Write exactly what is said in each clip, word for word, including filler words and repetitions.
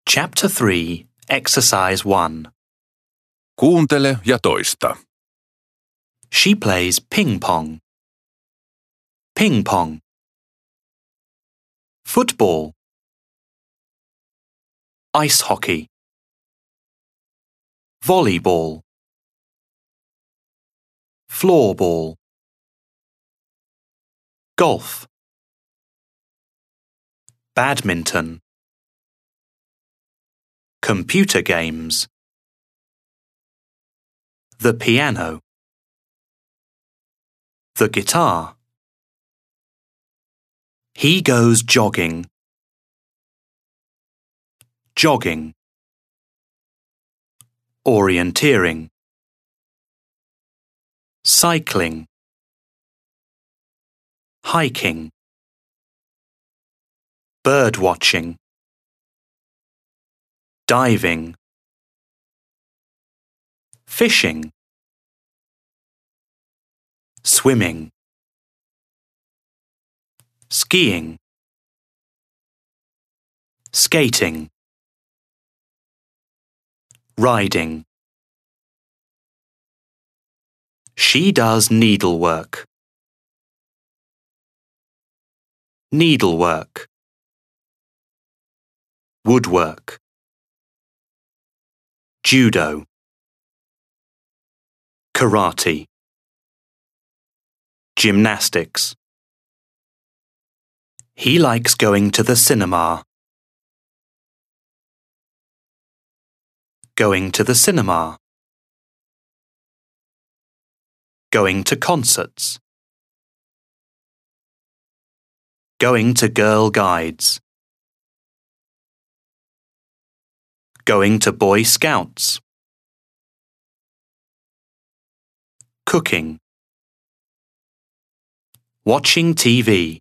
Chapter three, Exercise one. Kuuntele ja toista. She plays ping pong. Ping pong. Football. Ice hockey. Volleyball. Floorball. Golf. Badminton. Computer games. The piano. The guitar. He goes jogging. Jogging. Orienteering. Cycling. Hiking. Bird watching. Diving. Fishing. Swimming. Skiing. Skating. Riding. She does needlework. Needlework. Woodwork. Judo. Karate. Gymnastics. He likes going to the cinema. Going to the cinema. Going to concerts. Going to Girl Guides. Going to Boy Scouts. Cooking. Watching T V.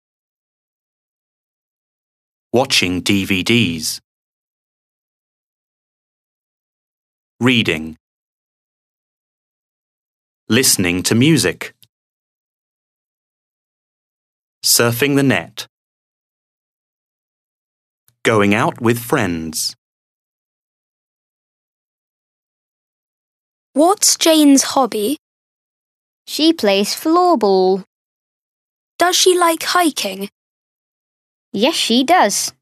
Watching D V Ds. Reading. Listening to music. Surfing the net. Going out with friends. What's Jane's hobby? She plays floorball. Does she like hiking? Yes, she does.